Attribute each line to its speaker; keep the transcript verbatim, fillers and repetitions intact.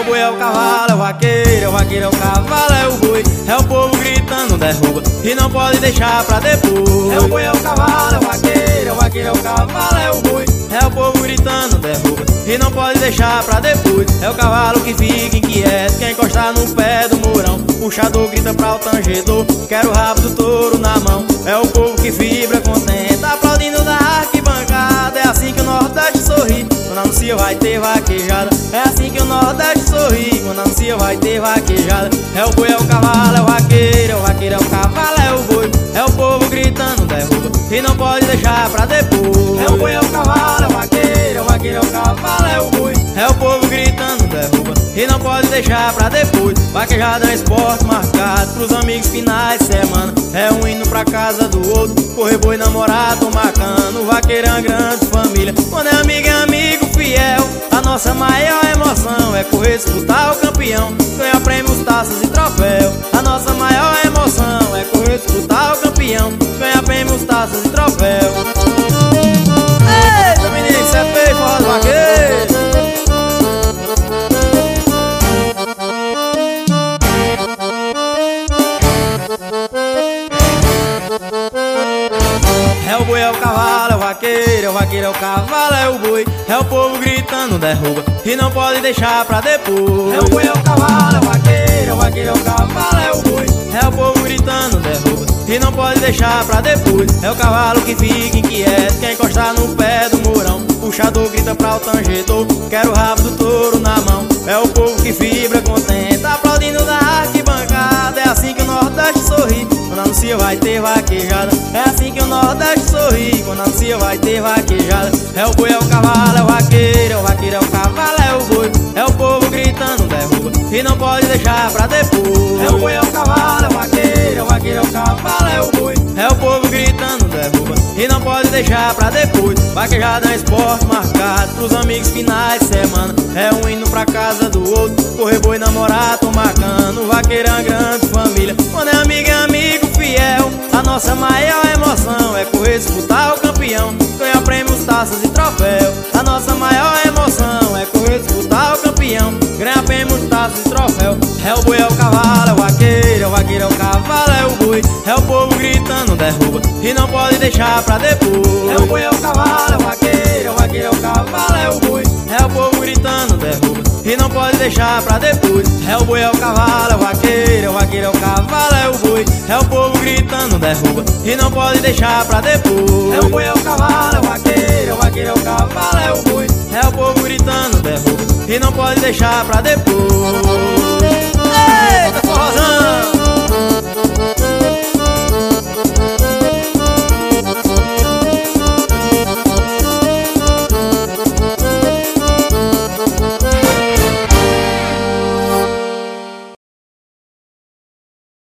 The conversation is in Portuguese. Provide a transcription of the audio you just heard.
Speaker 1: o boi, é o cavalo, é o vaqueiro, é o vaqueiro, é o cavalo, é o boi. É o povo gritando, derruba, e não pode deixar pra depois. É o boi, é o cavalo, é o vaqueiro, é o vaqueiro, é o cavalo, é o boi. É o povo gritando, derruba, e não pode deixar pra depois. É o cavalo que fica inquieto, quer encostar no pé do mourão. Puxador grita pra o tangedor, quero o rabo do touro na mão. É o povo que vibra contente, aplaudindo da arquibancada. É assim que o Nordeste sorri, quando anuncia vai ter vaquejada. É assim que o Nordeste sorri, quando anuncia vai ter vaquejada. É o boi, é o cavalo, é o vaqueiro, é o vaqueiro, é o cavalo, é o boi. É o povo gritando, derruba, e não pode deixar pra depois. É o boi, é o cavalo, é o vaqueiro, é o vaqueiro, é o cavalo, é o boi. É o povo gritando, derruba, e não pode deixar pra depois. Vaquejada é um esporte marcado pros amigos finais de semana. É um indo pra casa do outro, correr boi, namorar, tomar cano. O vaqueiro é uma grande família, quando é amigo é amigo fiel. A nossa maior emoção é correr, disputar o campeão, ganhar prêmios, taças e troféu. A nossa maior emoção é correr, disputar o campeão, ganhar prêmios, taças e troféu. Eita menino, isso é feio, forró do vaqueiro. É o boi, é o cavalo, é o vaqueiro, é o vaqueiro, é o cavalo, é o boi. É o povo gritando, derruba, e não pode deixar pra depois. É o boi, é o cavalo, é o vaqueiro, é o vaqueiro, é o cavalo, é o boi. É o povo gritando, derruba, e não pode deixar pra depois. É o cavalo que fica inquieto, quer encostar no pé do mourão. Puxador grita pra o tangedor, quero o rabo do touro na mão. É o povo que vibra contente, aplaudindo da arquibancada. É assim que o Nordeste sorri, quando anuncia vai ter vaquejada. É assim que o Nordeste sorri, quando anuncia vai ter vaquejada. É o boi, é o cavalo, é o vaqueiro, é o vaqueiro, é o cavalo, é o boi. É o povo gritando, derruba, e não pode deixar pra depois. É o boi, é o cavalo, é o vaqueiro, é o vaqueiro, é o cavalo, é o boi. É o povo gritando, derruba, e não pode deixar pra depois. Vaquejada é um esporte marcado pros amigos finais de semana. É um indo pra casa do outro, correr boi, namorar, tomar cano. O vaqueiro é uma grande família, quando é amigo é amigo fiel. A nossa maior emoção é correr, disputar o campeão, ganhar prêmios, taças e troféu. A nossa maior emoção é correr, disputar o campeão, ganhar prêmios, taças e troféu. É o boi, é o cavalo, é o vaqueiro, é o vaqueiro, é o cavalo, é o boi. É o povo gritando, derruba, e não pode deixar pra depois. É o boi, é o cavalo, é o vaqueiro, é o vaqueiro, é o cavalo, é o boi. É o povo gritando, derruba, e não pode deixar pra depois. É o boi, é o cavalo, é o vaqueiro, é o vaqueiro, é o cavalo, é o boi. É o povo gritando, derruba, e não pode deixar pra depois. É o boi, é o cavalo, é o vaqueiro, é o vaqueiro, é o cavalo, é o boi. É o povo gritando, derruba, e não pode deixar pra depois.